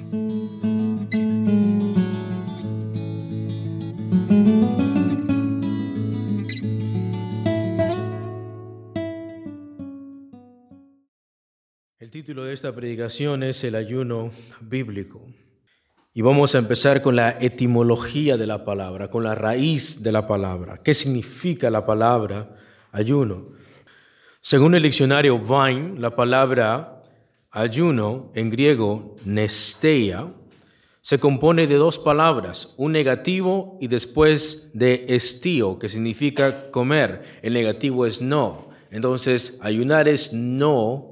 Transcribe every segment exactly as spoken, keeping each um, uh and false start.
El título de esta predicación es el ayuno bíblico. Y vamos a empezar con la etimología de la palabra, con la raíz de la palabra. ¿Qué significa la palabra ayuno? Según el diccionario Vine, la palabra ayuno, en griego nesteia, se compone de dos palabras, un negativo y después de estio, que significa comer. El negativo es no. Entonces, ayunar es no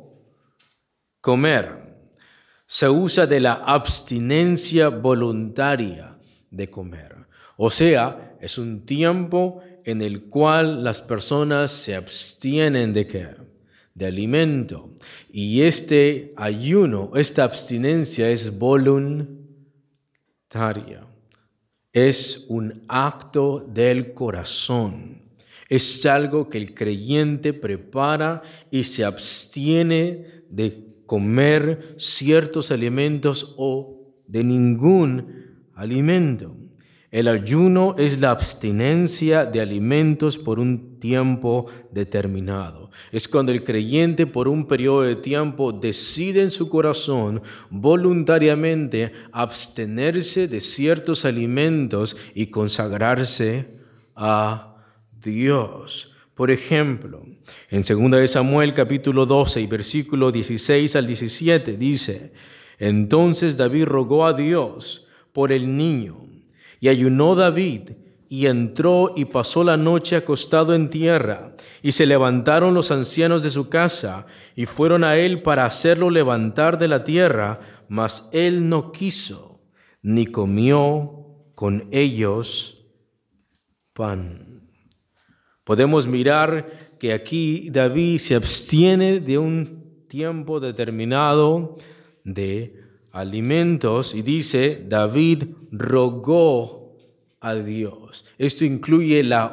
comer. Se usa de la abstinencia voluntaria de comer. O sea, es un tiempo en el cual las personas se abstienen de qué? De alimento. Y este ayuno, esta abstinencia es voluntaria. Es un acto del corazón. Es algo que el creyente prepara y se abstiene de comer ciertos alimentos o de ningún alimento. El ayuno es la abstinencia de alimentos por un tiempo determinado. Es cuando el creyente por un periodo de tiempo decide en su corazón voluntariamente abstenerse de ciertos alimentos y consagrarse a Dios. Por ejemplo, en segunda de Samuel capítulo doce y versículo dieciséis al diecisiete dice: Entonces David rogó a Dios por el niño, y ayunó David, y entró y pasó la noche acostado en tierra, y se levantaron los ancianos de su casa, y fueron a él para hacerlo levantar de la tierra, mas él no quiso, ni comió con ellos pan. Podemos mirar que aquí David se abstiene de un tiempo determinado de alimentos y dice, David rogó a Dios. Esto incluye la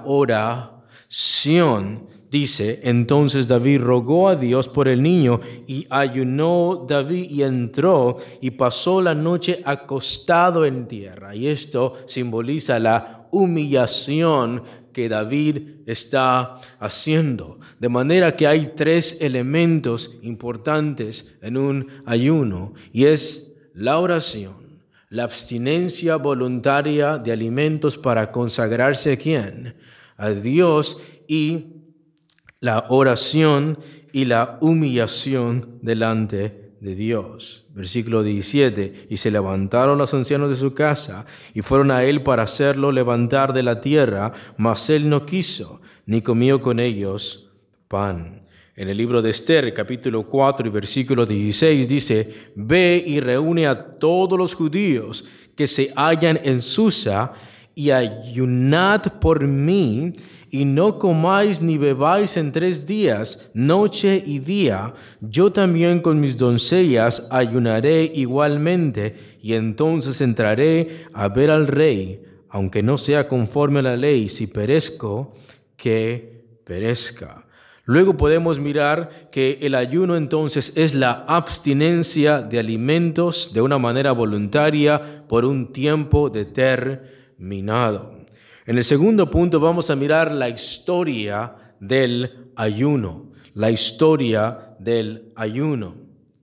oración. Dice, entonces David rogó a Dios por el niño y ayunó David y entró y pasó la noche acostado en tierra. Y esto simboliza la humillación que David está haciendo. De manera que hay tres elementos importantes en un ayuno y es la oración, la abstinencia voluntaria de alimentos para consagrarse a ¿quién? A Dios, y la oración y la humillación delante de Dios. Versículo diecisiete, y se levantaron los ancianos de su casa y fueron a él para hacerlo levantar de la tierra, mas él no quiso, ni comió con ellos pan. En el libro de Esther, capítulo cuatro y versículo dieciséis dice, ve y reúne a todos los judíos que se hallan en Susa y ayunad por mí, y no comáis ni bebáis en tres días, noche y día. Yo también con mis doncellas ayunaré igualmente, y entonces entraré a ver al rey, aunque no sea conforme a la ley, si perezco, que perezca. Luego podemos mirar que el ayuno entonces es la abstinencia de alimentos de una manera voluntaria por un tiempo determinado. En el segundo punto vamos a mirar la historia del ayuno, la historia del ayuno.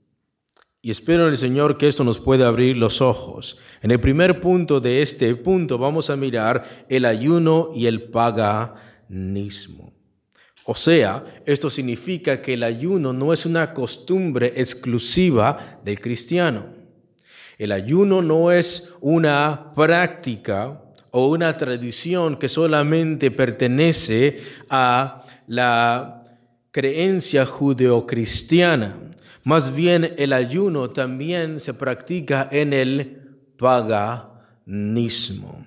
Y espero en el Señor que esto nos pueda abrir los ojos. En el primer punto de este punto vamos a mirar el ayuno y el paganismo. O sea, esto significa que el ayuno no es una costumbre exclusiva del cristiano. El ayuno no es una práctica o una tradición que solamente pertenece a la creencia judeocristiana. Más bien, el ayuno también se practica en el paganismo.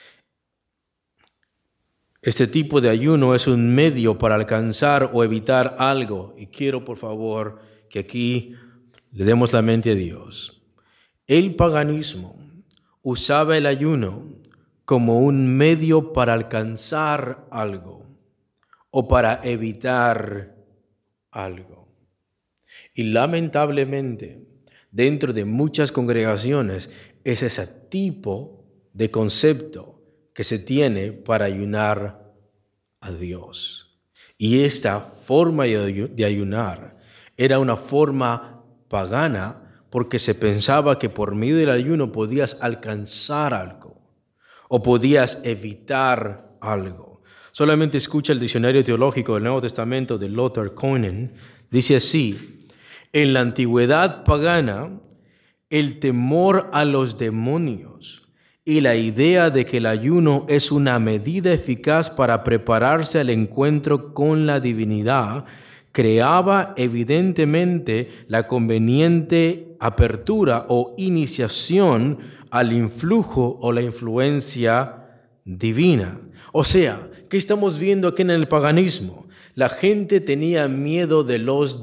Este tipo de ayuno es un medio para alcanzar o evitar algo. Y quiero, por favor, que aquí le demos la mente a Dios. El paganismo usaba el ayuno como un medio para alcanzar algo o para evitar algo. Y lamentablemente, dentro de muchas congregaciones es ese tipo de concepto que se tiene para ayunar a Dios. Y esta forma de ayunar era una forma pagana porque se pensaba que por medio del ayuno podías alcanzar algo o podías evitar algo. Solamente escucha el diccionario teológico del Nuevo Testamento de Lothar Koenen. Dice así: en la antigüedad pagana, el temor a los demonios y la idea de que el ayuno es una medida eficaz para prepararse al encuentro con la divinidad creaba evidentemente la conveniente apertura o iniciación al influjo o la influencia divina. O sea, ¿qué estamos viendo aquí en el paganismo? La gente tenía miedo de los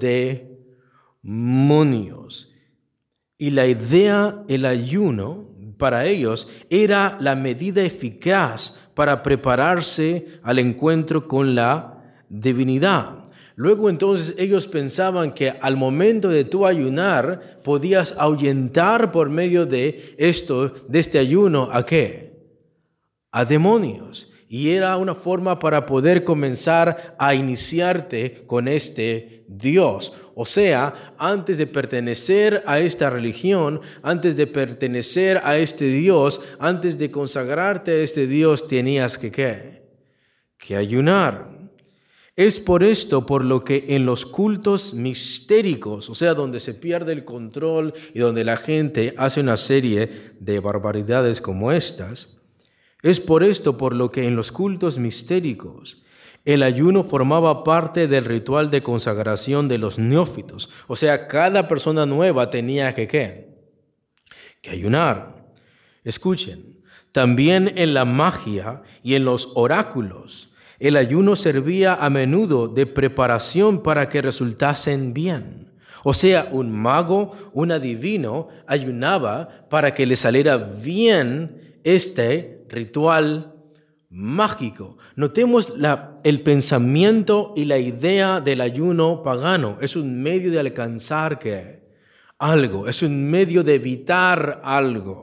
demonios. Y la idea, el ayuno, para ellos era la medida eficaz para prepararse al encuentro con la divinidad. Luego entonces ellos pensaban que al momento de tú ayunar podías ahuyentar por medio de esto, de este ayuno, ¿a qué? A demonios. Y era una forma para poder comenzar a iniciarte con este Dios. O sea, antes de pertenecer a esta religión, antes de pertenecer a este Dios, antes de consagrarte a este Dios, tenías que ¿qué? Que ayunar. Es por esto por lo que en los cultos mistéricos, o sea, donde se pierde el control y donde la gente hace una serie de barbaridades como estas, es por esto por lo que en los cultos mistéricos el ayuno formaba parte del ritual de consagración de los neófitos. O sea, cada persona nueva tenía que ¿qué? Que ayunar. Escuchen, también en la magia y en los oráculos, el ayuno servía a menudo de preparación para que resultasen bien. O sea, un mago, un adivino, ayunaba para que le saliera bien este ritual mágico. Notemos la, el pensamiento y la idea del ayuno pagano. Es un medio de alcanzar ¿qué? Algo, es un medio de evitar algo.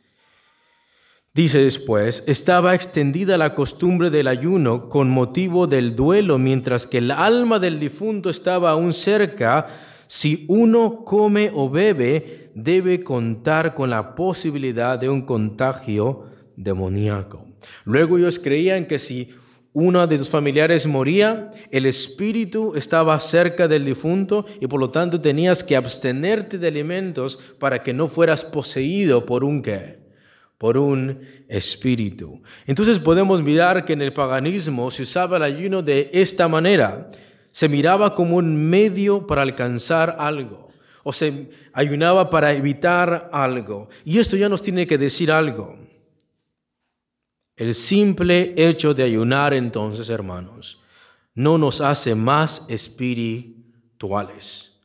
Dice después, estaba extendida la costumbre del ayuno con motivo del duelo, mientras que el alma del difunto estaba aún cerca. Si uno come o bebe, debe contar con la posibilidad de un contagio demoníaco. Luego ellos creían que si uno de tus familiares moría, el espíritu estaba cerca del difunto y por lo tanto tenías que abstenerte de alimentos para que no fueras poseído por un ¿qué? Por un espíritu. Entonces podemos mirar que en el paganismo se usaba el ayuno de esta manera. Se miraba como un medio para alcanzar algo. O se ayunaba para evitar algo. Y esto ya nos tiene que decir algo. El simple hecho de ayunar entonces, hermanos, no nos hace más espirituales.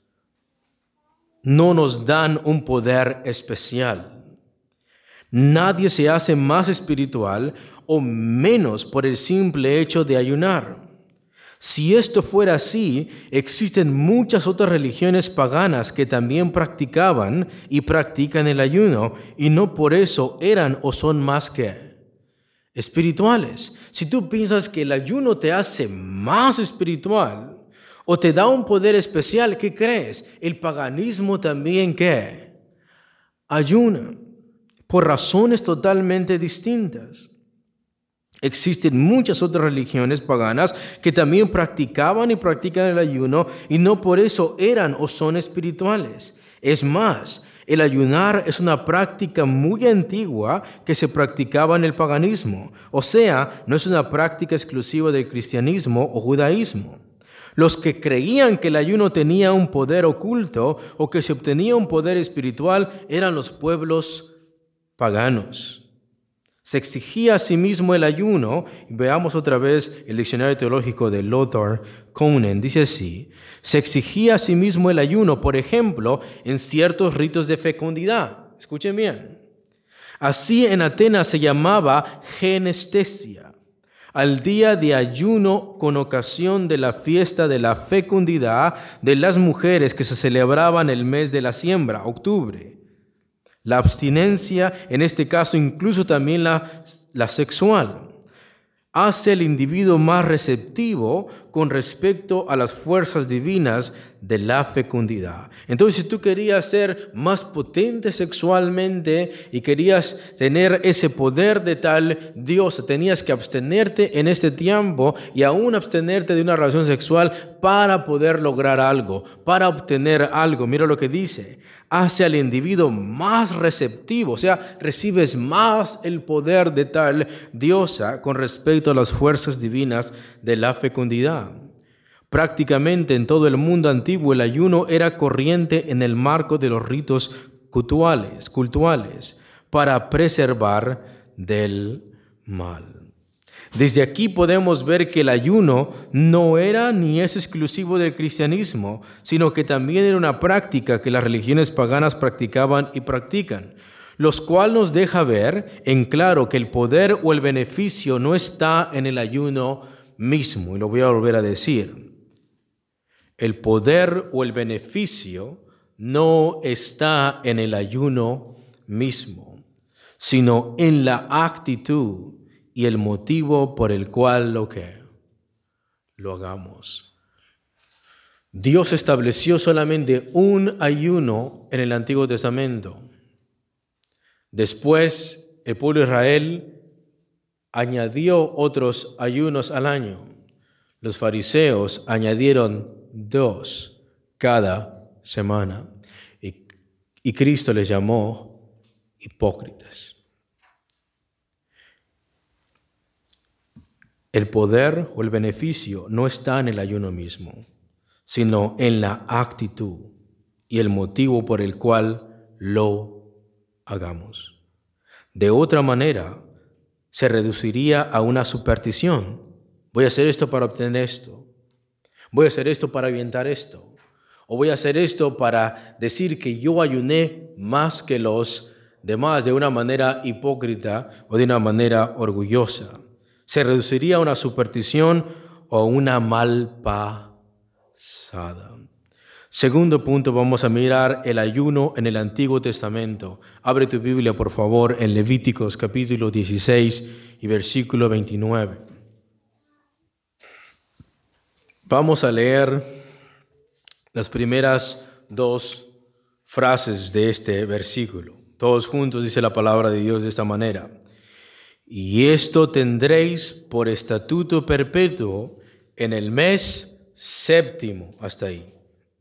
No nos dan un poder especial. Nadie se hace más espiritual o menos por el simple hecho de ayunar. Si esto fuera así, existen muchas otras religiones paganas que también practicaban y practican el ayuno y no por eso eran o son más que espirituales. Si tú piensas que el ayuno te hace más espiritual o te da un poder especial, ¿qué crees? El paganismo también ¿qué? Ayuna. Por razones totalmente distintas. Existen muchas otras religiones paganas que también practicaban y practican el ayuno y no por eso eran o son espirituales. Es más, el ayunar es una práctica muy antigua que se practicaba en el paganismo. O sea, no es una práctica exclusiva del cristianismo o judaísmo. Los que creían que el ayuno tenía un poder oculto o que se obtenía un poder espiritual eran los pueblos paganos. Se exigía a sí mismo el ayuno. Veamos otra vez el diccionario teológico de Lothar Koenen. Dice así: se exigía a sí mismo el ayuno, por ejemplo, en ciertos ritos de fecundidad. Escuchen bien. Así en Atenas se llamaba genestesia. al día de ayuno con ocasión de la fiesta de la fecundidad de las mujeres que se celebraba en el mes de la siembra, octubre. La abstinencia, en este caso incluso también la, la sexual, hace al individuo más receptivo con respecto a las fuerzas divinas de la fecundidad. Entonces, si tú querías ser más potente sexualmente y querías tener ese poder de tal diosa, tenías que abstenerte en este tiempo y aún abstenerte de una relación sexual para poder lograr algo, para obtener algo. Mira lo que dice: hace al individuo más receptivo, o sea, recibes más el poder de tal diosa con respecto a las fuerzas divinas de la fecundidad. Prácticamente en todo el mundo antiguo el ayuno era corriente en el marco de los ritos cultuales, cultuales para preservar del mal. Desde aquí podemos ver que el ayuno no era ni es exclusivo del cristianismo, sino que también era una práctica que las religiones paganas practicaban y practican, los cuales nos deja ver en claro que el poder o el beneficio no está en el ayuno mismo. Y lo voy a volver a decir. El poder o el beneficio no está en el ayuno mismo, sino en la actitud y el motivo por el cual lo que lo hagamos. Dios estableció solamente un ayuno en el Antiguo Testamento. Después, el pueblo de Israel añadió otros ayunos al año. Los fariseos añadieron dos cada semana. Y, y Cristo les llamó hipócritas. El poder o el beneficio no está en el ayuno mismo, sino en la actitud y el motivo por el cual lo hagamos. De otra manera, se reduciría a una superstición. Voy a hacer esto para obtener esto. Voy a hacer esto para avientar esto. O voy a hacer esto para decir que yo ayuné más que los demás de una manera hipócrita o de una manera orgullosa. Se reduciría a una superstición o una malpasada. Segundo punto, vamos a mirar el ayuno en el Antiguo Testamento. Abre tu Biblia, por favor, en Levíticos capítulo dieciséis y versículo veintinueve. Vamos a leer las primeras dos frases de este versículo. Todos juntos dice la palabra de Dios de esta manera: y esto tendréis por estatuto perpetuo en el mes séptimo. Hasta ahí.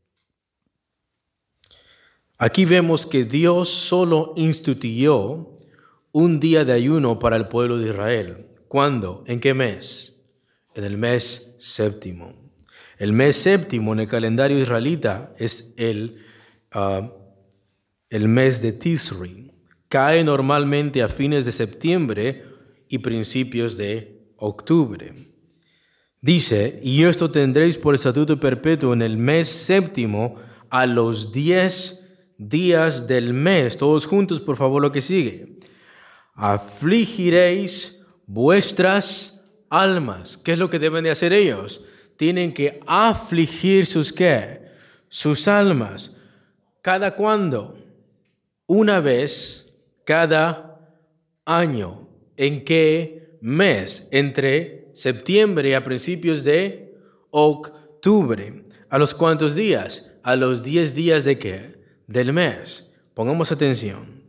Aquí vemos que Dios solo instituyó un día de ayuno para el pueblo de Israel. ¿Cuándo? ¿En qué mes? En el mes séptimo. El mes séptimo en el calendario israelita es el, uh, el mes de Tisri. Cae normalmente a fines de septiembre y principios de octubre. Dice: y esto tendréis por estatuto perpetuo en el mes séptimo a los diez días del mes. Todos juntos, por favor, lo que sigue. Afligiréis vuestras almas. ¿Qué es lo que deben de hacer ellos? Tienen que afligir sus ¿qué? Sus almas. ¿Cada cuándo? Una vez cada año. ¿En qué mes? Entre septiembre y a principios de octubre. ¿A los cuántos días? A los diez días de qué? Del mes. Pongamos atención.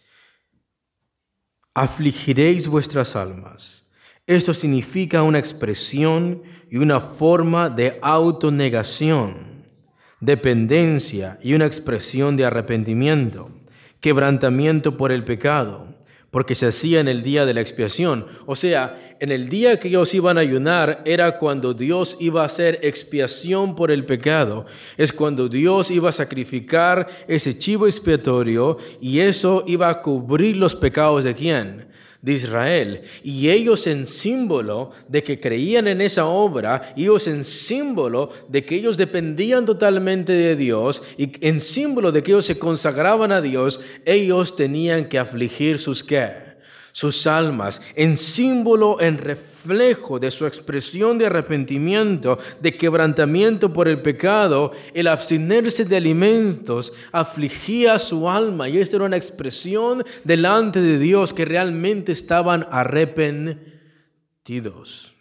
Afligiréis vuestras almas. Esto significa una expresión y una forma de autonegación, dependencia y una expresión de arrepentimiento, quebrantamiento por el pecado, porque se hacía en el día de la expiación. O sea, en el día que ellos iban a ayunar era cuando Dios iba a hacer expiación por el pecado. Es cuando Dios iba a sacrificar ese chivo expiatorio y eso iba a cubrir los pecados ¿de quién? De Israel. Y ellos en símbolo de que creían en esa obra, ellos en símbolo de que ellos dependían totalmente de Dios y en símbolo de que ellos se consagraban a Dios, ellos tenían que afligir sus ¿qué? sus almas, en símbolo, en reflejo de su expresión de arrepentimiento, de quebrantamiento por el pecado. El abstenerse de alimentos afligía su alma, y esta era una expresión delante de Dios que realmente estaban arrepentidos.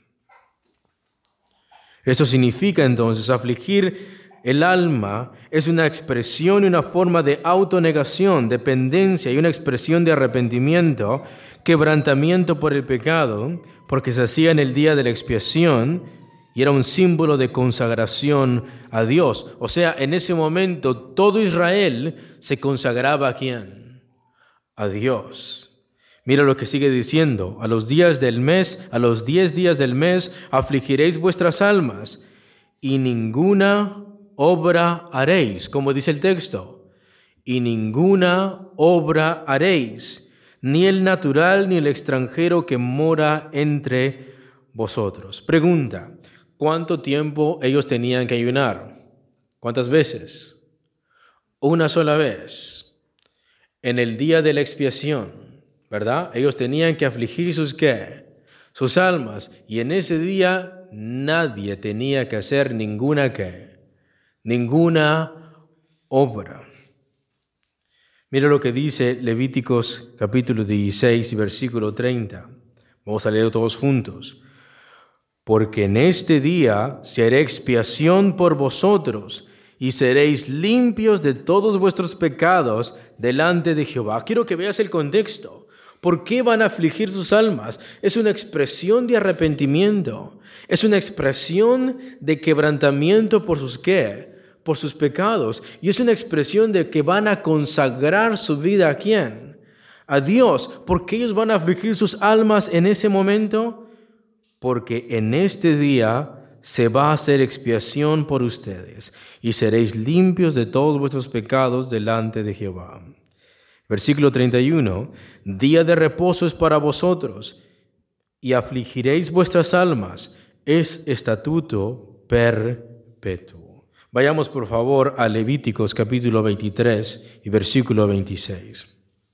Eso significa entonces afligir el alma es una expresión y una forma de autonegación, dependencia y una expresión de arrepentimiento, quebrantamiento por el pecado, porque se hacía en el día de la expiación y era un símbolo de consagración a Dios. O sea, en ese momento todo Israel se consagraba ¿a quién? A Dios. Mira lo que sigue diciendo: a los días del mes, a los diez días del mes, afligiréis vuestras almas y ninguna obra haréis, como dice el texto, y ninguna obra haréis, ni el natural ni el extranjero que mora entre vosotros. Pregunta: ¿cuánto tiempo ellos tenían que ayunar? ¿Cuántas veces? Una sola vez, en el día de la expiación, ¿verdad? Ellos tenían que afligir sus ¿qué? Sus almas, y en ese día nadie tenía que hacer ninguna ¿qué? Ninguna obra. Mira lo que dice Levíticos capítulo dieciséis y versículo treinta. Vamos a leer todos juntos. Porque en este día se hará expiación por vosotros y seréis limpios de todos vuestros pecados delante de Jehová. Quiero que veas el contexto. ¿Por qué van a afligir sus almas? Es una expresión de arrepentimiento. Es una expresión de quebrantamiento por sus ¿qué? Por sus pecados. Y es una expresión de que van a consagrar su vida ¿a quién? A Dios. ¿Por qué ellos van a afligir sus almas en ese momento? Porque en este día se va a hacer expiación por ustedes y seréis limpios de todos vuestros pecados delante de Jehová. Versículo treinta y uno. Día de reposo es para vosotros y afligiréis vuestras almas. Es estatuto perpetuo. Vayamos por favor a Levíticos capítulo veintitrés y versículo veintiséis.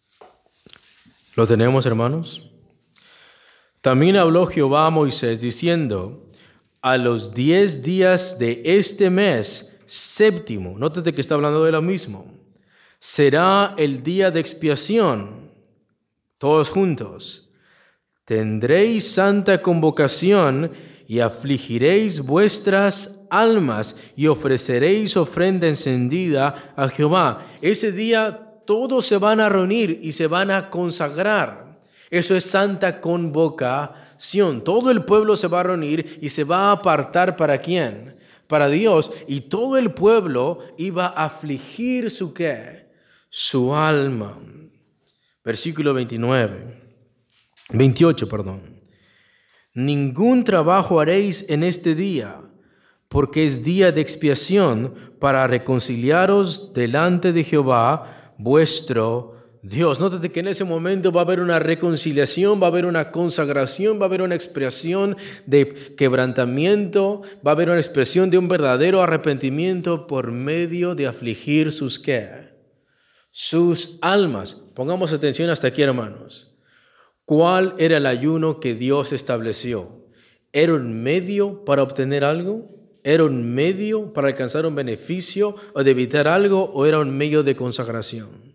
¿Lo tenemos, hermanos? También habló Jehová a Moisés diciendo: a los diez días de este mes séptimo, nótate que está hablando de lo mismo, será el día de expiación. Todos juntos. Tendréis santa convocación y afligiréis vuestras almas y ofreceréis ofrenda encendida a Jehová. Ese día todos se van a reunir y se van a consagrar. Eso es santa convocación. Todo el pueblo se va a reunir y se va a apartar ¿para quién? Para Dios. Y todo el pueblo iba a afligir su ¿qué? Su alma. Versículo veintinueve. veintiocho, perdón. Ningún trabajo haréis en este día, porque es día de expiación para reconciliaros delante de Jehová vuestro Dios. Nótate que en ese momento va a haber una reconciliación, va a haber una consagración, va a haber una expresión de quebrantamiento, va a haber una expresión de un verdadero arrepentimiento por medio de afligir sus ¿qué? Sus almas. Pongamos atención hasta aquí, hermanos. ¿Cuál era el ayuno que Dios estableció? ¿Era un medio para obtener algo? ¿Era un medio para alcanzar un beneficio o de evitar algo? ¿O era un medio de consagración?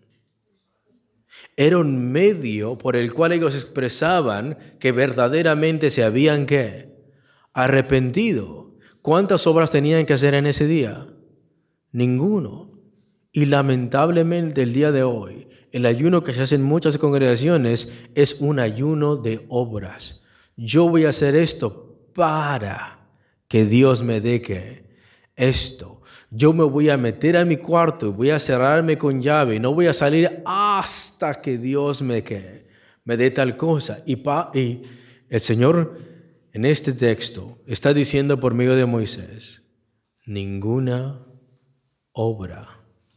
Era un medio por el cual ellos expresaban que verdaderamente se habían ¿qué? Arrepentido. ¿Cuántas obras tenían que hacer en ese día? Ninguno. Y lamentablemente el día de hoy, el ayuno que se hace en muchas congregaciones es un ayuno de obras. Yo voy a hacer esto para que Dios me dé ¿qué? Esto. Yo me voy a meter a mi cuarto y voy a cerrarme con llave y no voy a salir hasta que Dios me, ¿qué? me dé tal cosa. Y, pa, y el Señor en este texto está diciendo por medio de Moisés: ninguna obra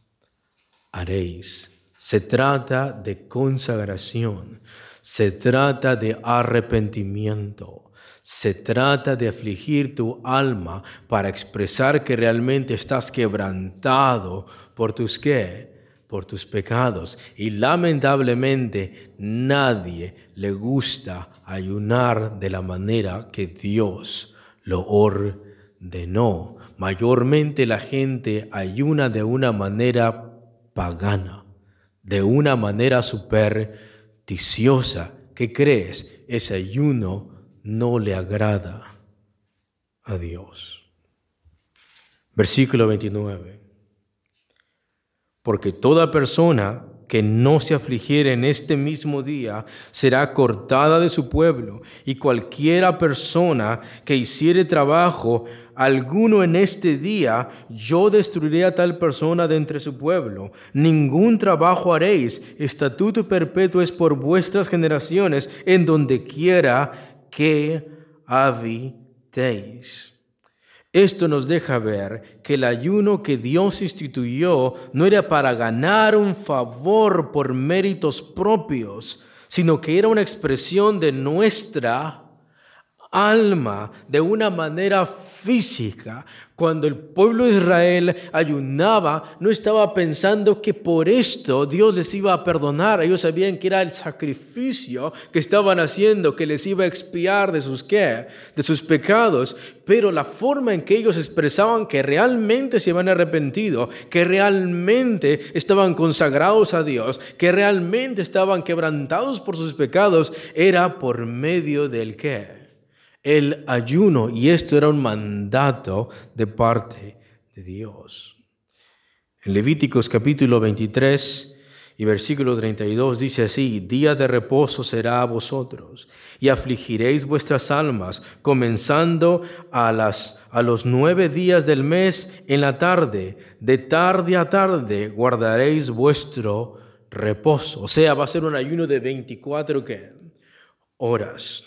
haréis. Se trata de consagración, se trata de arrepentimiento, se trata de afligir tu alma para expresar que realmente estás quebrantado por tus ¿qué? por tus pecados. Y lamentablemente nadie le gusta ayunar de la manera que Dios lo ordenó. Mayormente la gente ayuna de una manera pagana, de una manera supersticiosa. ¿Qué crees? Ese ayuno no le agrada a Dios. Versículo veintinueve. Porque toda persona que no se afligiere en este mismo día será cortada de su pueblo, y cualquiera persona que hiciere trabajo alguno en este día, yo destruiré a tal persona de entre su pueblo. Ningún trabajo haréis, estatuto perpetuo es por vuestras generaciones, en donde quiera que habitéis. Esto nos deja ver que el ayuno que Dios instituyó no era para ganar un favor por méritos propios, sino que era una expresión de nuestra alma de una manera física. Cuando el pueblo de Israel ayunaba, no estaba pensando que por esto Dios les iba a perdonar. Ellos sabían que era el sacrificio que estaban haciendo, que les iba a expiar de sus, ¿qué? de sus pecados. Pero la forma en que ellos expresaban que realmente se habían arrepentido, que realmente estaban consagrados a Dios, que realmente estaban quebrantados por sus pecados, era por medio del ¿qué? El ayuno, y esto era un mandato de parte de Dios. En Levíticos capítulo veintitrés y versículo treinta y dos dice así: día de reposo será a vosotros, y afligiréis vuestras almas, comenzando a, las, a los nueve días del mes en la tarde, de tarde a tarde guardaréis vuestro reposo. O sea, va a ser un ayuno de veinticuatro ¿qué? horas.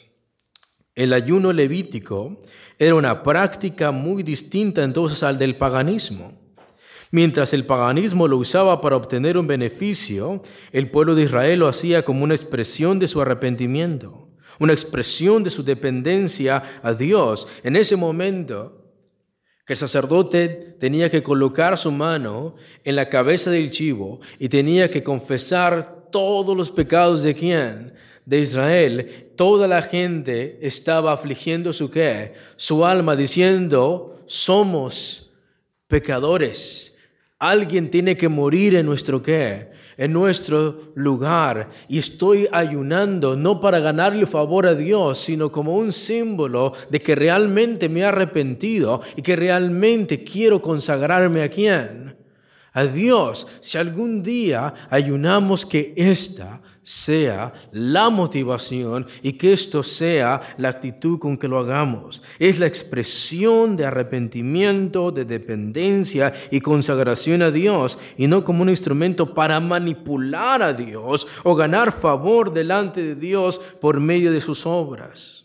El ayuno levítico era una práctica muy distinta entonces al del paganismo. Mientras el paganismo lo usaba para obtener un beneficio, el pueblo de Israel lo hacía como una expresión de su arrepentimiento, una expresión de su dependencia a Dios. En ese momento, que el sacerdote tenía que colocar su mano en la cabeza del chivo y tenía que confesar todos los pecados de ¿quién? De Israel. Toda la gente estaba afligiendo su ¿qué? Su alma, diciendo: somos pecadores. Alguien tiene que morir en nuestro ¿qué? En nuestro lugar. Y estoy ayunando no para ganarle favor a Dios, sino como un símbolo de que realmente me he arrepentido y que realmente quiero consagrarme a ¿quién? A Dios. Si algún día ayunamos, que esta sea la motivación y que esto sea la actitud con que lo hagamos. Es la expresión de arrepentimiento, de dependencia y consagración a Dios, y no como un instrumento para manipular a Dios o ganar favor delante de Dios por medio de sus obras.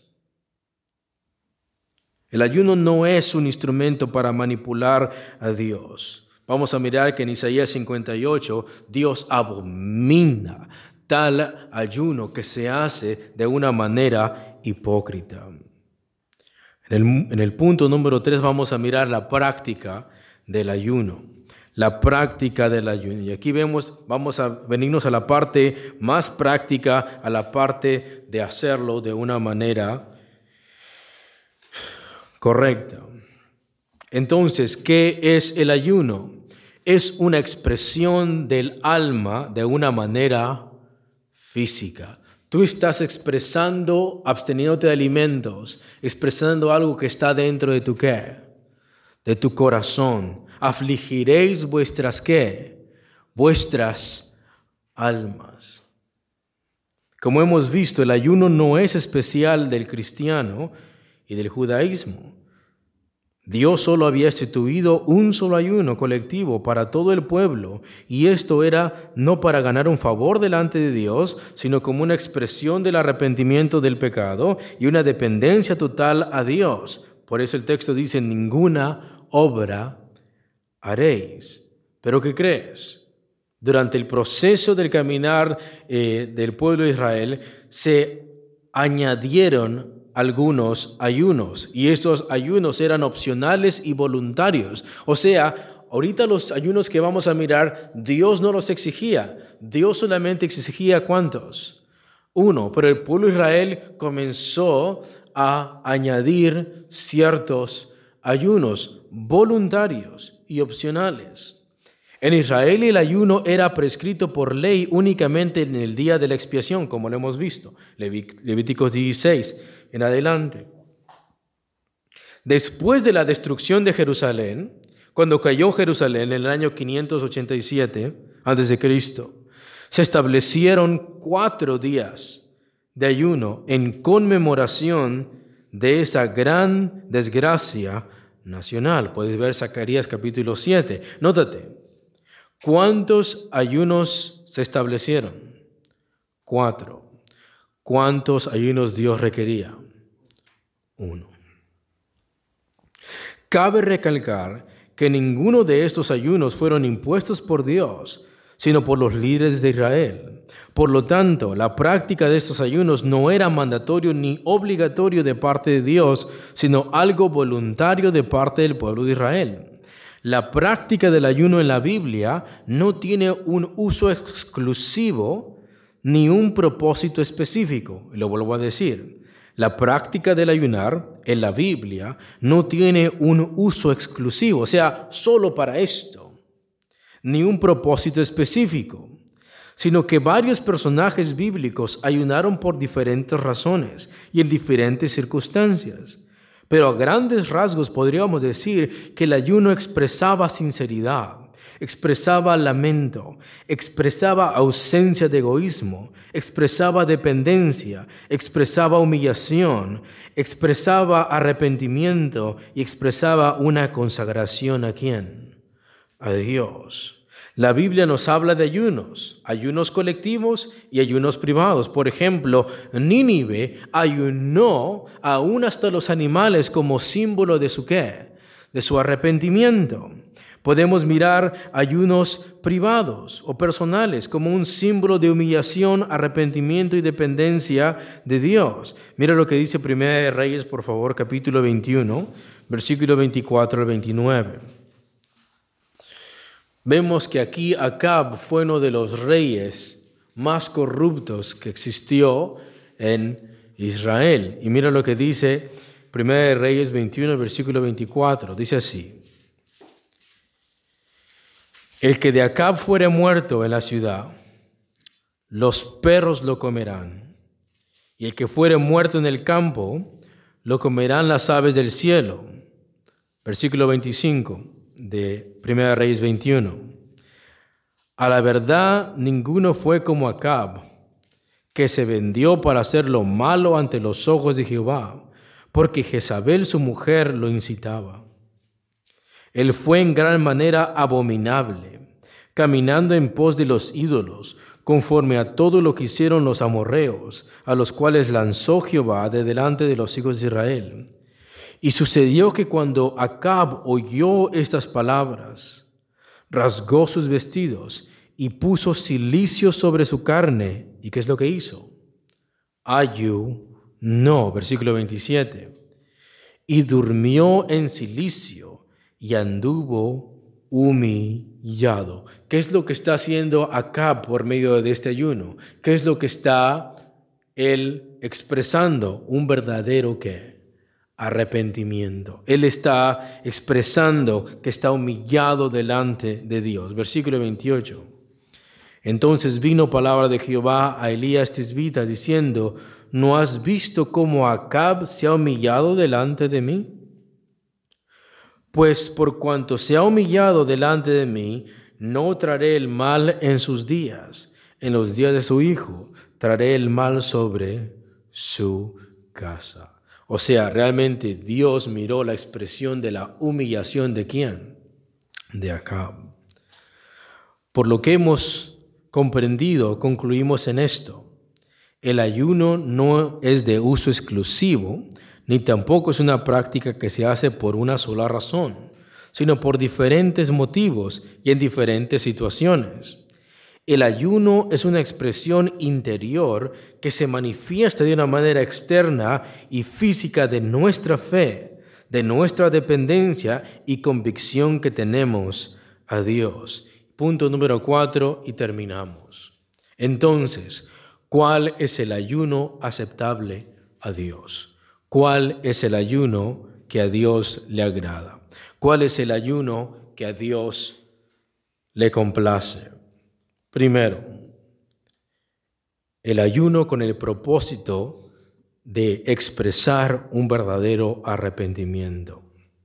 El ayuno no es un instrumento para manipular a Dios. Vamos a mirar que en Isaías cincuenta y ocho Dios abomina tal ayuno que se hace de una manera hipócrita. En el, en el punto número tres vamos a mirar la práctica del ayuno. La práctica del ayuno. Y aquí vemos, vamos a venirnos a la parte más práctica, a la parte de hacerlo de una manera correcta. Entonces, ¿qué es el ayuno? Es una expresión del alma de una manera física. Tú estás expresando, absteniéndote de alimentos, expresando algo que está dentro de tu ¿qué? De tu corazón. Afligiréis vuestras ¿qué? Vuestras almas. Como hemos visto, el ayuno no es especial del cristiano y del judaísmo. Dios solo había instituido un solo ayuno colectivo para todo el pueblo, y esto era no para ganar un favor delante de Dios, sino como una expresión del arrepentimiento del pecado y una dependencia total a Dios. Por eso el texto dice: ninguna obra haréis. ¿Pero qué crees? Durante el proceso del caminar eh, del pueblo de Israel se añadieron algunos ayunos, y estos ayunos eran opcionales y voluntarios. O sea, ahorita los ayunos que vamos a mirar, Dios no los exigía. Dios solamente exigía ¿cuántos? Uno, pero el pueblo de Israel comenzó a añadir ciertos ayunos voluntarios y opcionales. En Israel el ayuno era prescrito por ley únicamente en el día de la expiación, como lo hemos visto, Levíticos dieciséis en adelante. Después de la destrucción de Jerusalén, cuando cayó Jerusalén en el año quinientos ochenta y siete antes de Cristo, se establecieron cuatro días de ayuno en conmemoración de esa gran desgracia nacional. Puedes ver Zacarías capítulo siete. Nótate, ¿cuántos ayunos se establecieron? Cuatro. ¿Cuántos ayunos Dios requería? Uno. Cabe recalcar que ninguno de estos ayunos fueron impuestos por Dios, sino por los líderes de Israel. Por lo tanto, la práctica de estos ayunos no era mandatorio ni obligatorio de parte de Dios, sino algo voluntario de parte del pueblo de Israel. La práctica del ayuno en la Biblia no tiene un uso exclusivo ni un propósito específico. Lo vuelvo a decir. La práctica del ayunar en la Biblia no tiene un uso exclusivo, o sea, solo para esto, ni un propósito específico, sino que varios personajes bíblicos ayunaron por diferentes razones y en diferentes circunstancias. Pero a grandes rasgos podríamos decir que el ayuno expresaba sinceridad, expresaba lamento, expresaba ausencia de egoísmo, expresaba dependencia, expresaba humillación, expresaba arrepentimiento y expresaba una consagración ¿a quién? A Dios. La Biblia nos habla de ayunos, ayunos colectivos y ayunos privados. Por ejemplo, Nínive ayunó aún hasta los animales como símbolo de su ¿qué? De su arrepentimiento. Podemos mirar ayunos privados o personales como un símbolo de humillación, arrepentimiento y dependencia de Dios. Mira lo que dice Primera de Reyes, por favor, capítulo veintiuno, versículo veinticuatro al veintinueve. Vemos que aquí Acab fue uno de los reyes más corruptos que existió en Israel. Y mira lo que dice Primera de Reyes veintiuno, versículo veinticuatro. Dice así: el que de Acab fuere muerto en la ciudad, los perros lo comerán. Y el que fuere muerto en el campo, lo comerán las aves del cielo. Versículo veinticinco de Primera de Reyes veintiuno. A la verdad, ninguno fue como Acab, que se vendió para hacer lo malo ante los ojos de Jehová, porque Jezabel su mujer lo incitaba. Él fue en gran manera abominable, caminando en pos de los ídolos, conforme a todo lo que hicieron los amorreos, a los cuales lanzó Jehová de delante de los hijos de Israel. Y sucedió que cuando Acab oyó estas palabras, rasgó sus vestidos y puso cilicio sobre su carne. ¿Y qué es lo que hizo? Ayunó, versículo veintisiete. Y durmió en cilicio y anduvo humillado. ¿Qué es lo que está haciendo Acab por medio de este ayuno? ¿Qué es lo que está él expresando? Un verdadero ¿qué? Arrepentimiento. Él está expresando que está humillado delante de Dios. Versículo veintiocho. Entonces vino palabra de Jehová a Elías tisbita diciendo: ¿no has visto cómo Acab se ha humillado delante de mí? Pues por cuanto se ha humillado delante de mí, no traeré el mal en sus días. En los días de su hijo traeré el mal sobre su casa. O sea, realmente Dios miró la expresión de la humillación de ¿quién? De Acab. Por lo que hemos comprendido, concluimos en esto. El ayuno no es de uso exclusivo, ni tampoco es una práctica que se hace por una sola razón, sino por diferentes motivos y en diferentes situaciones. El ayuno es una expresión interior que se manifiesta de una manera externa y física de nuestra fe, de nuestra dependencia y convicción que tenemos a Dios. Punto número cuatro y terminamos. Entonces, ¿cuál es el ayuno aceptable a Dios? ¿Cuál es el ayuno que a Dios le agrada? ¿Cuál es el ayuno que a Dios le complace? Primero, el ayuno con el propósito de expresar un verdadero arrepentimiento.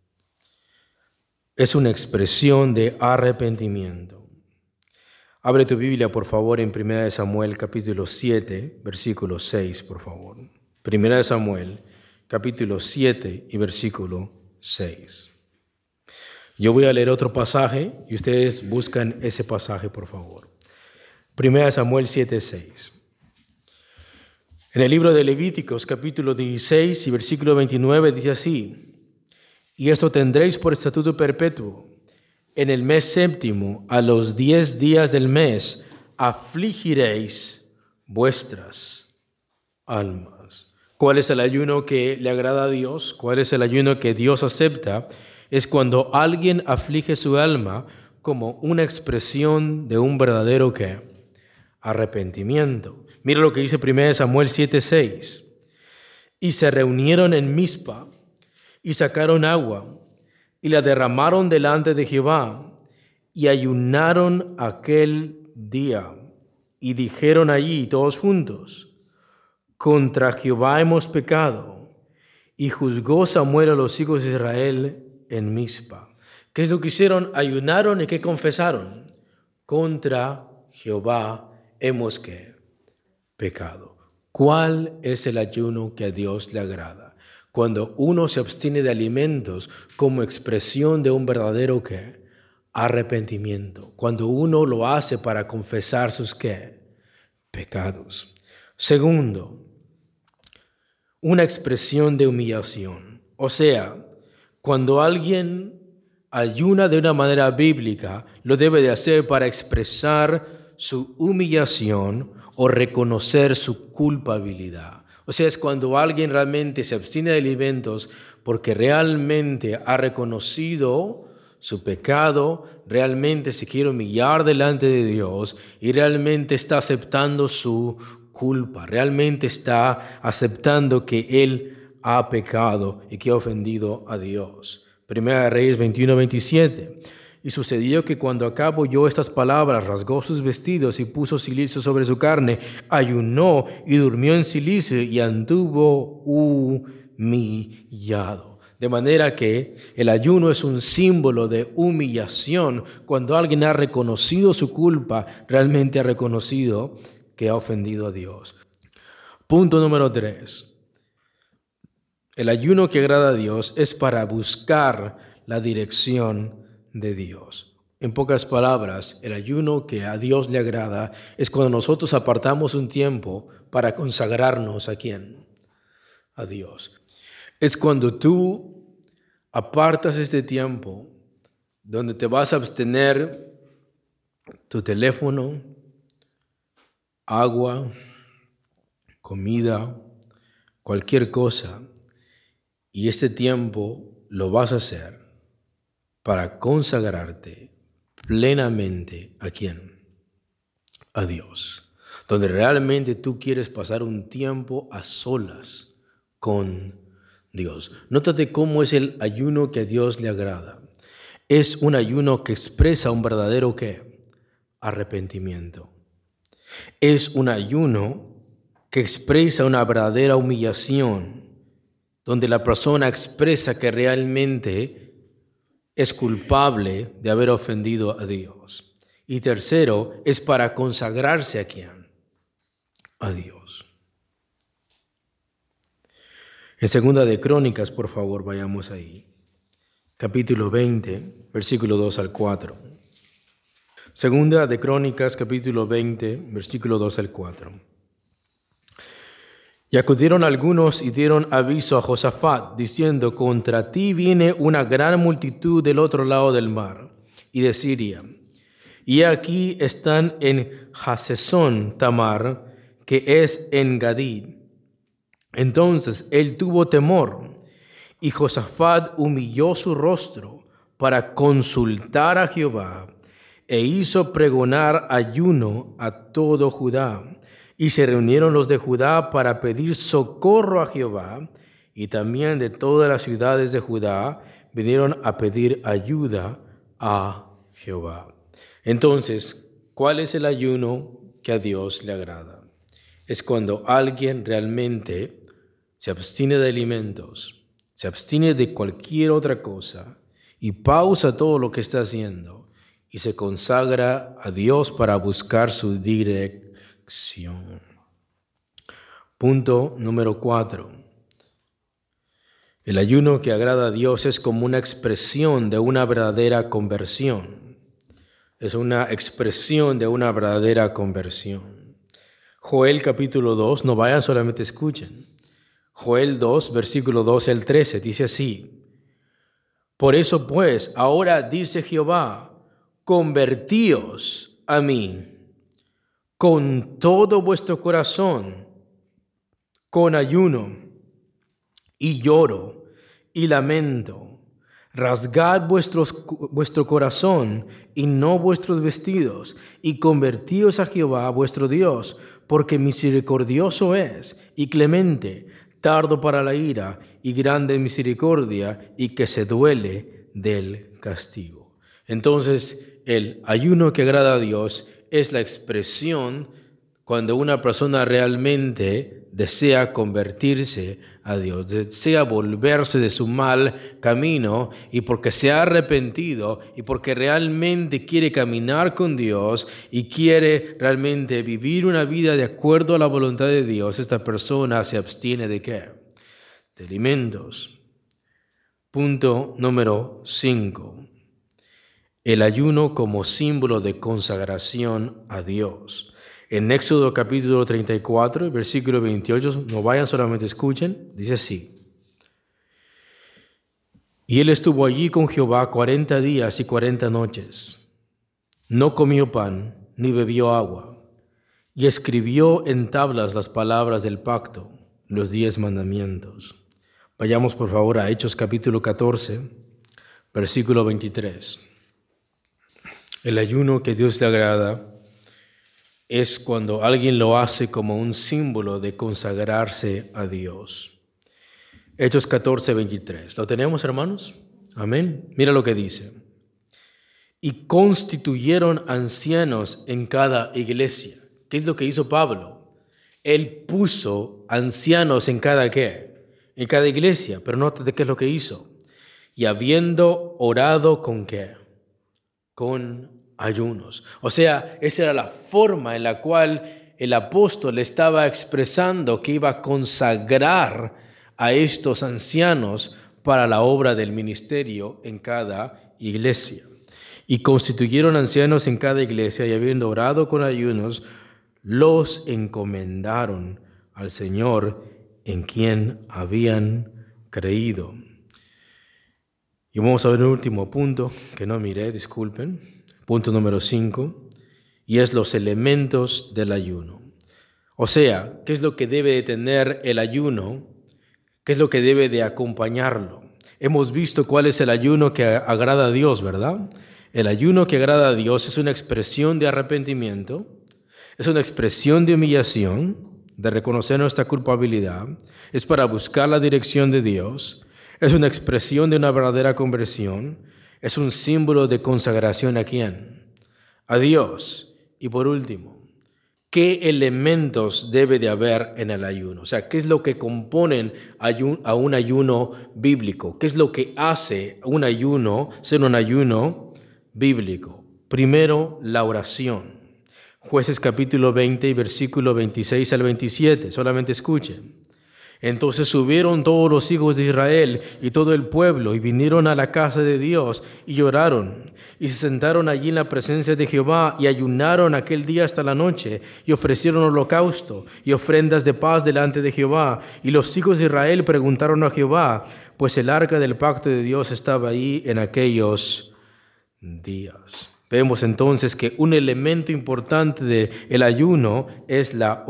Es una expresión de arrepentimiento. Abre tu Biblia, por favor, en primera de Samuel, capítulo siete, versículo seis, por favor. primera de Samuel, capítulo siete y versículo seis. Yo voy a leer otro pasaje y ustedes buscan ese pasaje, por favor. primera de Samuel siete, seis. En el libro de Levíticos, capítulo dieciséis y versículo veintinueve, dice así: y esto tendréis por estatuto perpetuo. En el mes séptimo, a los diez días del mes, afligiréis vuestras almas. ¿Cuál es el ayuno que le agrada a Dios? ¿Cuál es el ayuno que Dios acepta? Es cuando alguien aflige su alma como una expresión de un verdadero ¿qué? Arrepentimiento. Mira lo que dice primera Samuel siete, seis. Y se reunieron en Mizpa y sacaron agua y la derramaron delante de Jehová y ayunaron aquel día y dijeron allí todos juntos: contra Jehová hemos pecado. Y juzgó Samuel a los hijos de Israel en Mizpa. ¿Qué es lo que hicieron? Ayunaron y ¿qué confesaron? Contra Jehová hemos ¿qué? Pecado. ¿Cuál es el ayuno que a Dios le agrada? Cuando uno se abstiene de alimentos como expresión de un verdadero ¿qué? Arrepentimiento. Cuando uno lo hace para confesar sus ¿qué? Pecados. Segundo, una expresión de humillación. O sea, cuando alguien ayuna de una manera bíblica, lo debe de hacer para expresar su humillación o reconocer su culpabilidad. O sea, es cuando alguien realmente se abstiene de alimentos porque realmente ha reconocido su pecado, realmente se quiere humillar delante de Dios y realmente está aceptando su culpa, realmente está aceptando que él ha pecado y que ha ofendido a Dios. Primera de Reyes veintiuno, veintisiete. Y sucedió que cuando acabó oyó estas palabras, rasgó sus vestidos y puso cilicio sobre su carne, ayunó y durmió en cilicio y anduvo humillado. De manera que el ayuno es un símbolo de humillación. Cuando alguien ha reconocido su culpa, realmente ha reconocido que ha ofendido a Dios. Punto número tres. El ayuno que agrada a Dios es para buscar la dirección de Dios. En pocas palabras, el ayuno que a Dios le agrada es cuando nosotros apartamos un tiempo para consagrarnos ¿a quién? A Dios. Es cuando tú apartas este tiempo donde te vas a abstener tu teléfono, agua, comida, cualquier cosa, y este tiempo lo vas a hacer para consagrarte plenamente ¿a quién? A Dios. Donde realmente tú quieres pasar un tiempo a solas con Dios. Nótate cómo es el ayuno que a Dios le agrada. Es un ayuno que expresa un verdadero ¿qué? Arrepentimiento. Es un ayuno que expresa una verdadera humillación, donde la persona expresa que realmente es culpable de haber ofendido a Dios. Y tercero, es para consagrarse ¿a quién? A Dios. En Segunda de Crónicas, por favor, vayamos ahí. Capítulo veinte, versículo dos al cuatro. Segunda de Crónicas, capítulo veinte, versículo dos al cuatro. Y acudieron algunos y dieron aviso a Josafat, diciendo: contra ti viene una gran multitud del otro lado del mar y de Siria. Y aquí están en Hasesón Tamar, que es en Gadid. Entonces él tuvo temor, y Josafat humilló su rostro para consultar a Jehová, e hizo pregonar ayuno a todo Judá. Y se reunieron los de Judá para pedir socorro a Jehová, y también de todas las ciudades de Judá vinieron a pedir ayuda a Jehová. Entonces, ¿cuál es el ayuno que a Dios le agrada? Es cuando alguien realmente se abstiene de alimentos, se abstiene de cualquier otra cosa y pausa todo lo que está haciendo y se consagra a Dios para buscar su dirección. Punto número cuatro. El ayuno que agrada a Dios es como una expresión de una verdadera conversión. Es una expresión de una verdadera conversión. Joel capítulo dos, no vayan, solamente escuchen. Joel dos, versículo doce al trece, dice así: Por eso pues, ahora dice Jehová, convertíos a mí con todo vuestro corazón, con ayuno y lloro y lamento. Rasgad vuestros, vuestro corazón y no vuestros vestidos, y convertíos a Jehová vuestro Dios, porque misericordioso es y clemente, tardo para la ira y grande en misericordia, y que se duele del castigo. Entonces, el ayuno que agrada a Dios es la expresión cuando una persona realmente desea convertirse a Dios, desea volverse de su mal camino, y porque se ha arrepentido y porque realmente quiere caminar con Dios y quiere realmente vivir una vida de acuerdo a la voluntad de Dios, esta persona se abstiene ¿de qué? De alimentos. Punto número cinco. El ayuno como símbolo de consagración a Dios. En Éxodo capítulo treinta y cuatro, versículo veintiocho, no vayan, solamente escuchen, dice así: Y él estuvo allí con Jehová cuarenta días y cuarenta noches. No comió pan, ni bebió agua, y escribió en tablas las palabras del pacto, los diez mandamientos. Vayamos por favor a Hechos capítulo catorce, versículo veintitrés. El ayuno que Dios le agrada es cuando alguien lo hace como un símbolo de consagrarse a Dios. Hechos catorce, veintitrés. ¿Lo tenemos, hermanos? Amén. Mira lo que dice. Y constituyeron ancianos en cada iglesia. ¿Qué es lo que hizo Pablo? Él puso ancianos en cada ¿qué? En cada iglesia. Pero nótate qué es lo que hizo. Y habiendo orado con ¿qué? Con ayunos. O sea, esa era la forma en la cual el apóstol estaba expresando que iba a consagrar a estos ancianos para la obra del ministerio en cada iglesia. Y constituyeron ancianos en cada iglesia, y habiendo orado con ayunos, los encomendaron al Señor en quien habían creído. Y vamos a ver un último punto que no miré, disculpen. Punto número cinco, y es los elementos del ayuno. O sea, ¿qué es lo que debe de tener el ayuno? ¿Qué es lo que debe de acompañarlo? Hemos visto cuál es el ayuno que agrada a Dios, ¿verdad? El ayuno que agrada a Dios es una expresión de arrepentimiento, es una expresión de humillación, de reconocer nuestra culpabilidad, es para buscar la dirección de Dios, es una expresión de una verdadera conversión, es un símbolo de consagración ¿a quién? A Dios. Y por último, ¿qué elementos debe de haber en el ayuno? O sea, ¿qué es lo que componen a un ayuno bíblico? ¿Qué es lo que hace un ayuno ser un ayuno bíblico? Primero, la oración. Jueces capítulo veinte y versículo veintiséis al veintisiete. Solamente escuchen. Entonces subieron todos los hijos de Israel y todo el pueblo y vinieron a la casa de Dios y lloraron y se sentaron allí en la presencia de Jehová y ayunaron aquel día hasta la noche y ofrecieron holocausto y ofrendas de paz delante de Jehová. Y los hijos de Israel preguntaron a Jehová, pues el arca del pacto de Dios estaba ahí en aquellos días. Vemos entonces que un elemento importante del ayuno es la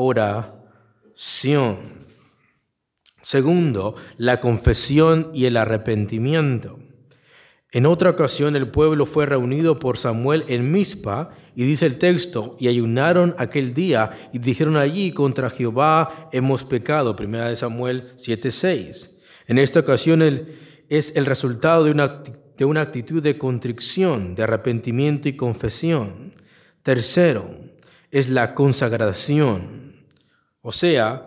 oración. Segundo, la confesión y el arrepentimiento. En otra ocasión el pueblo fue reunido por Samuel en Mizpa, y dice el texto, y ayunaron aquel día y dijeron allí: contra Jehová hemos pecado. Primera de Samuel siete seis. En esta ocasión el, es el resultado de una, de una actitud de contrición, de arrepentimiento y confesión. Tercero, es la consagración. O sea,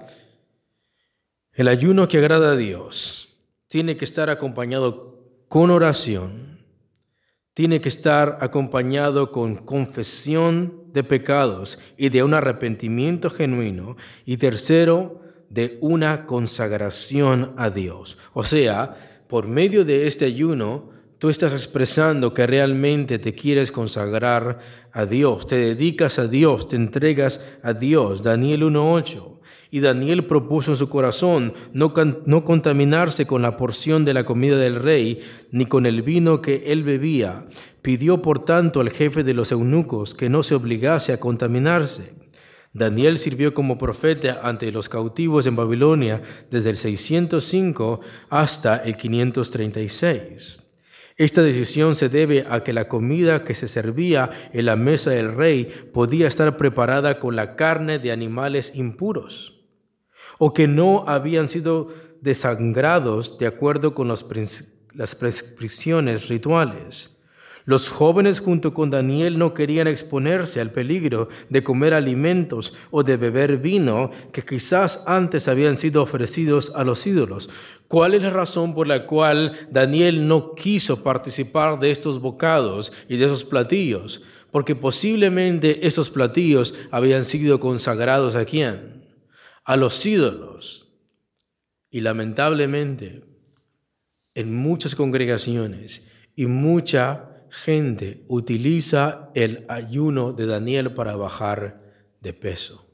el ayuno que agrada a Dios tiene que estar acompañado con oración, tiene que estar acompañado con confesión de pecados y de un arrepentimiento genuino. Y tercero, de una consagración a Dios. O sea, por medio de este ayuno, tú estás expresando que realmente te quieres consagrar a Dios, te dedicas a Dios, te entregas a Dios. Daniel uno ocho. Y Daniel propuso en su corazón no, no contaminarse con la porción de la comida del rey, ni con el vino que él bebía. Pidió, por tanto, al jefe de los eunucos que no se obligase a contaminarse. Daniel sirvió como profeta ante los cautivos en Babilonia desde el seiscientos cinco hasta el quinientos treinta y seis. Esta decisión se debe a que la comida que se servía en la mesa del rey podía estar preparada con la carne de animales impuros, o que no habían sido desangrados de acuerdo con los, las prescripciones rituales. Los jóvenes junto con Daniel no querían exponerse al peligro de comer alimentos o de beber vino que quizás antes habían sido ofrecidos a los ídolos. ¿Cuál es la razón por la cual Daniel no quiso participar de estos bocados y de esos platillos? Porque posiblemente estos platillos habían sido consagrados ¿a quién? A los ídolos. Y lamentablemente, en muchas congregaciones y mucha gente utiliza el ayuno de Daniel para bajar de peso,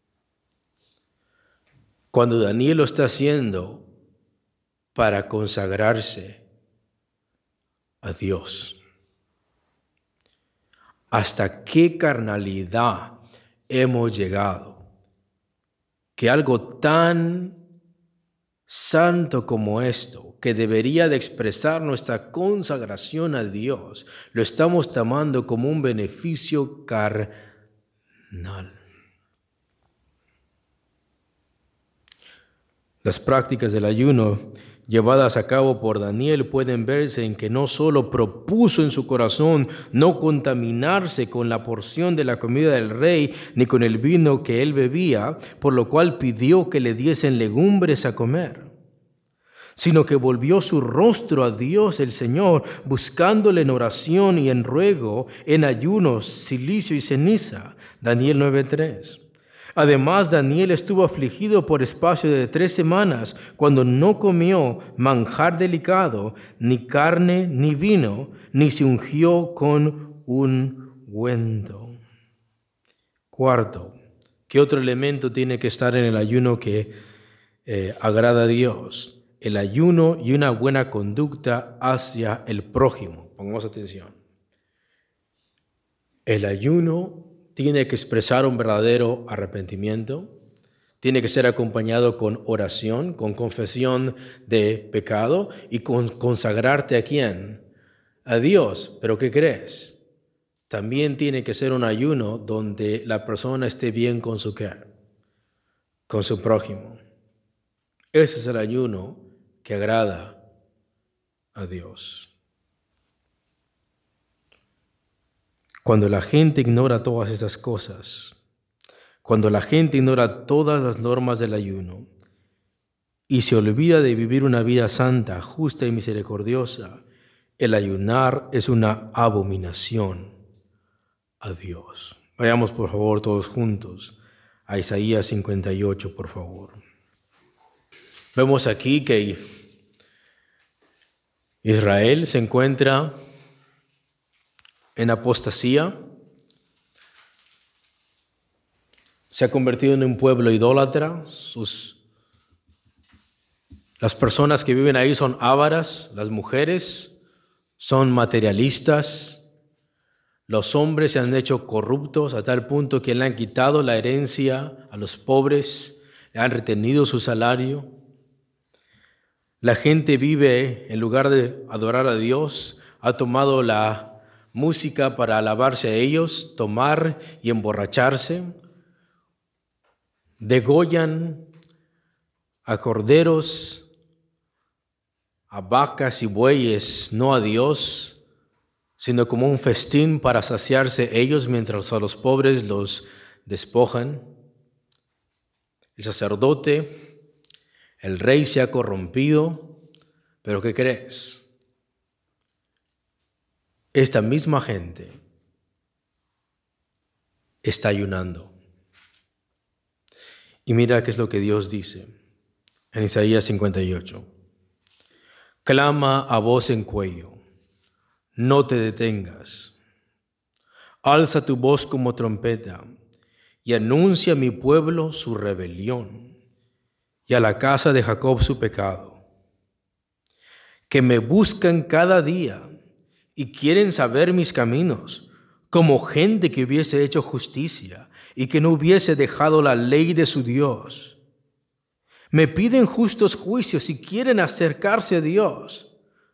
cuando Daniel lo está haciendo para consagrarse a Dios. ¿Hasta qué carnalidad hemos llegado? Que algo tan santo como esto, que debería de expresar nuestra consagración a Dios, lo estamos tomando como un beneficio carnal. Las prácticas del ayuno llevadas a cabo por Daniel pueden verse en que no solo propuso en su corazón no contaminarse con la porción de la comida del rey, ni con el vino que él bebía, por lo cual pidió que le diesen legumbres a comer, sino que volvió su rostro a Dios el Señor, buscándole en oración y en ruego, en ayunos, cilicio y ceniza. Daniel nueve tres. Además, Daniel estuvo afligido por espacio de tres semanas, cuando no comió manjar delicado, ni carne, ni vino, ni se ungió con ungüento. Cuarto, ¿qué otro elemento tiene que estar en el ayuno que eh, agrada a Dios? El ayuno y una buena conducta hacia el prójimo. Pongamos atención. El ayuno tiene que expresar un verdadero arrepentimiento, tiene que ser acompañado con oración, con confesión de pecado y con consagrarte a quién, a Dios. ¿Pero qué crees? También tiene que ser un ayuno donde la persona esté bien con su qué, con su prójimo. Ese es el ayuno que agrada a Dios. Cuando la gente ignora todas estas cosas, cuando la gente ignora todas las normas del ayuno y se olvida de vivir una vida santa, justa y misericordiosa, el ayunar es una abominación a Dios. Vayamos por favor todos juntos a Isaías cincuenta y ocho, por favor. Vemos aquí que Israel se encuentra en apostasía, se ha convertido en un pueblo idólatra. Sus, las personas que viven ahí son ávaras, las mujeres son materialistas, los hombres se han hecho corruptos a tal punto que le han quitado la herencia a los pobres, le han retenido su salario. La gente vive, en lugar de adorar a Dios, ha tomado la música para alabarse a ellos, tomar y emborracharse. Degollan a corderos, a vacas y bueyes, no a Dios, sino como un festín para saciarse ellos mientras a los pobres los despojan. El sacerdote, el rey se ha corrompido, pero ¿qué crees? Esta misma gente está ayunando. Y mira qué es lo que Dios dice en Isaías cincuenta y ocho. Clama a voz en cuello, no te detengas. Alza tu voz como trompeta y anuncia a mi pueblo su rebelión y a la casa de Jacob su pecado. Que me buscan cada día y quieren saber mis caminos, como gente que hubiese hecho justicia y que no hubiese dejado la ley de su Dios. Me piden justos juicios y quieren acercarse a Dios,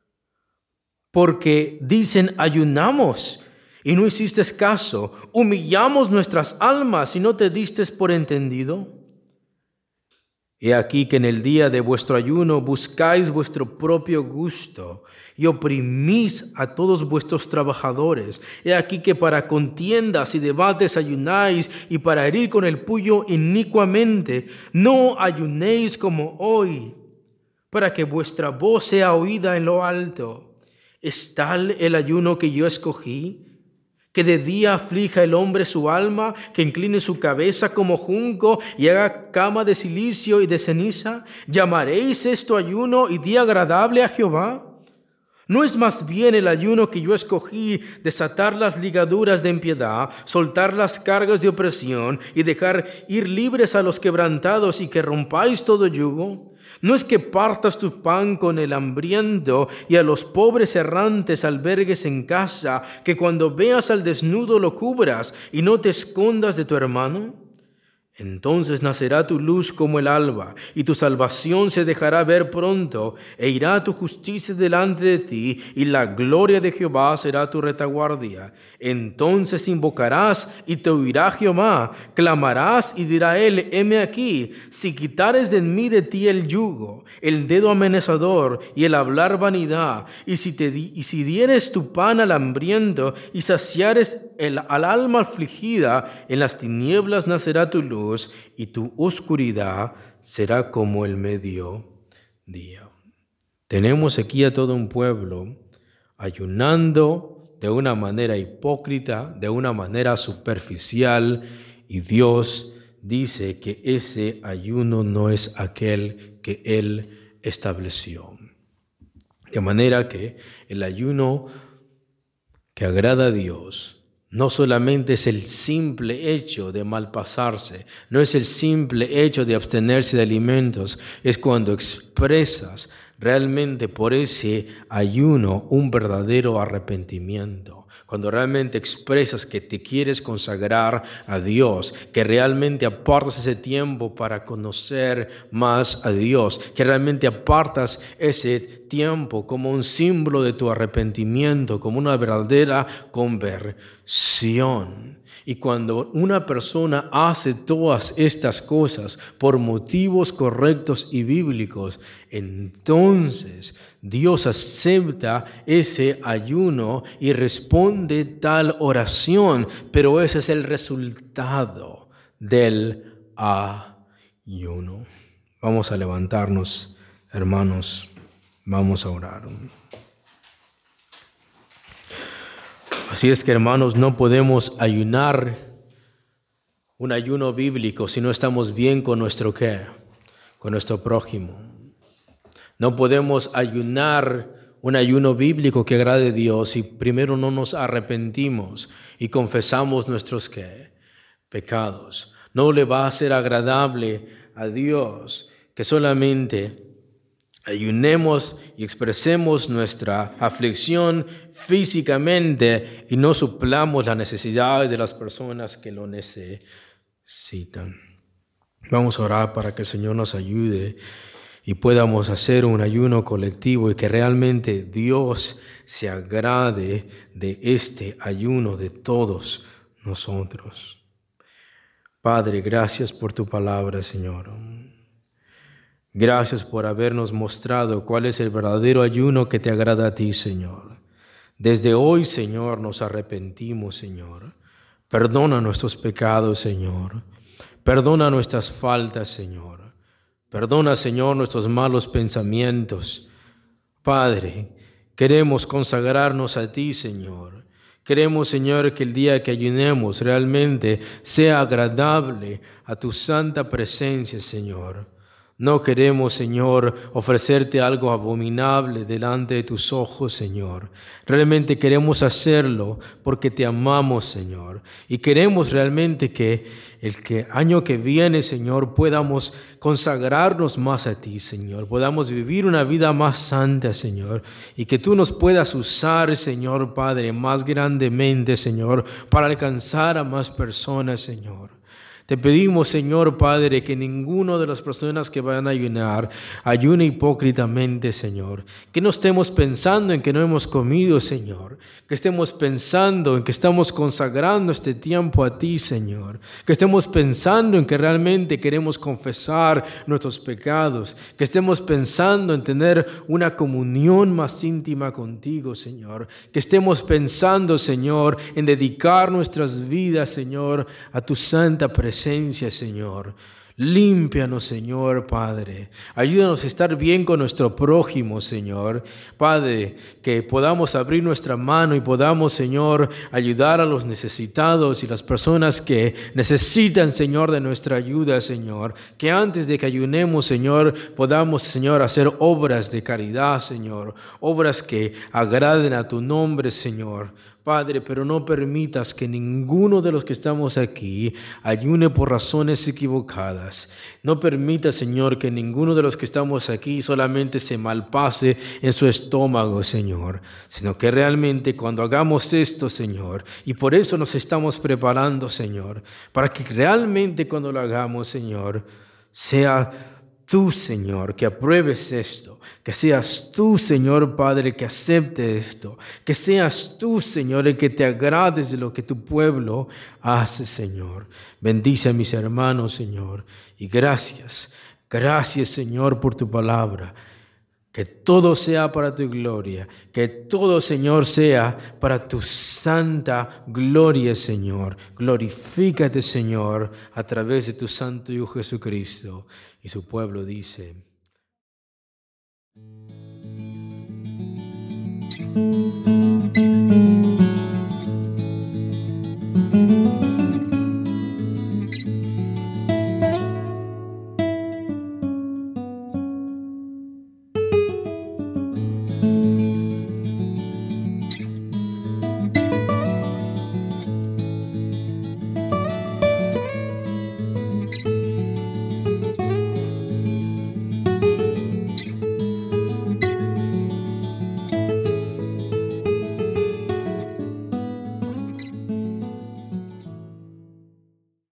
porque dicen ayunamos y no hiciste caso, humillamos nuestras almas y no te diste por entendido. He aquí que en el día de vuestro ayuno buscáis vuestro propio gusto y oprimís a todos vuestros trabajadores. He aquí que para contiendas y debates ayunáis y para herir con el puño inicuamente. No ayunéis como hoy, para que vuestra voz sea oída en lo alto. ¿Es tal el ayuno que yo escogí? Que de día aflija el hombre su alma, que incline su cabeza como junco y haga cama de silicio y de ceniza. ¿Llamaréis esto ayuno y día agradable a Jehová? ¿No es más bien el ayuno que yo escogí desatar las ligaduras de impiedad, soltar las cargas de opresión y dejar ir libres a los quebrantados y que rompáis todo yugo? ¿No es que partas tu pan con el hambriento y a los pobres errantes albergues en casa, que cuando veas al desnudo lo cubras y no te escondas de tu hermano? Entonces nacerá tu luz como el alba, y tu salvación se dejará ver pronto, e irá tu justicia delante de ti, y la gloria de Jehová será tu retaguardia. Entonces invocarás, y te oirá Jehová, clamarás, y dirá él, heme aquí. Si quitares de mí de ti el yugo, el dedo amenazador, y el hablar vanidad, y si, te di, y si dieres tu pan al hambriento, y saciares el, al alma afligida, en las tinieblas nacerá tu luz, y tu oscuridad será como el mediodía. Tenemos aquí a todo un pueblo ayunando de una manera hipócrita, de una manera superficial, y Dios dice que ese ayuno no es aquel que Él estableció. De manera que el ayuno que agrada a Dios no solamente es el simple hecho de malpasarse, no es el simple hecho de abstenerse de alimentos, es cuando expresas realmente por ese ayuno un verdadero arrepentimiento. Cuando realmente expresas que te quieres consagrar a Dios, que realmente apartas ese tiempo para conocer más a Dios, que realmente apartas ese tiempo como un símbolo de tu arrepentimiento, como una verdadera conversión. Y cuando una persona hace todas estas cosas por motivos correctos y bíblicos, entonces Dios acepta ese ayuno y responde tal oración, pero ese es el resultado del ayuno. Vamos a levantarnos, hermanos, vamos a orar. Así es que, hermanos, no podemos ayunar un ayuno bíblico si no estamos bien con nuestro ¿qué? Con nuestro prójimo. No podemos ayunar un ayuno bíblico que agrade a Dios si primero no nos arrepentimos y confesamos nuestros ¿qué? Pecados. No le va a ser agradable a Dios que solamente ayunemos y expresemos nuestra aflicción físicamente y no suplamos las necesidades de las personas que lo necesitan. Vamos a orar para que el Señor nos ayude y podamos hacer un ayuno colectivo y que realmente Dios se agrade de este ayuno de todos nosotros. Padre, gracias por tu palabra, Señor. Gracias por habernos mostrado cuál es el verdadero ayuno que te agrada a ti, Señor. Desde hoy, Señor, nos arrepentimos, Señor. Perdona nuestros pecados, Señor. Perdona nuestras faltas, Señor. Perdona, Señor, nuestros malos pensamientos. Padre, queremos consagrarnos a ti, Señor. Queremos, Señor, que el día que ayunemos realmente sea agradable a tu santa presencia, Señor. No queremos, Señor, ofrecerte algo abominable delante de tus ojos, Señor. Realmente queremos hacerlo porque te amamos, Señor. Y queremos realmente que el que año que viene, Señor, podamos consagrarnos más a ti, Señor. Podamos vivir una vida más santa, Señor. Y que tú nos puedas usar, Señor Padre, más grandemente, Señor, para alcanzar a más personas, Señor. Te pedimos, Señor Padre, que ninguno de las personas que van a ayunar ayune hipócritamente, Señor. Que no estemos pensando en que no hemos comido, Señor. Que estemos pensando en que estamos consagrando este tiempo a ti, Señor. Que estemos pensando en que realmente queremos confesar nuestros pecados. Que estemos pensando en tener una comunión más íntima contigo, Señor. Que estemos pensando, Señor, en dedicar nuestras vidas, Señor, a tu santa presencia. Presencia, Señor. Límpianos, Señor Padre. Ayúdanos a estar bien con nuestro prójimo, Señor. Padre, que podamos abrir nuestra mano y podamos, Señor, ayudar a los necesitados y las personas que necesitan, Señor, de nuestra ayuda, Señor. Que antes de que ayunemos, Señor, podamos, Señor, hacer obras de caridad, Señor. Obras que agraden a tu nombre, Señor. Padre, pero no permitas que ninguno de los que estamos aquí ayune por razones equivocadas. No permitas, Señor, que ninguno de los que estamos aquí solamente se malpase en su estómago, Señor, sino que realmente cuando hagamos esto, Señor, y por eso nos estamos preparando, Señor, para que realmente cuando lo hagamos, Señor, sea tú, Señor, que apruebes esto, que seas tú, Señor Padre, que acepte esto, que seas tú, Señor, el que te agrades de lo que tu pueblo hace, Señor. Bendice a mis hermanos, Señor, y gracias, gracias, Señor, por tu palabra. Que todo sea para tu gloria, que todo, Señor, sea para tu santa gloria, Señor. Glorifícate, Señor, a través de tu santo Hijo Jesucristo. Y su pueblo dice: Thank you.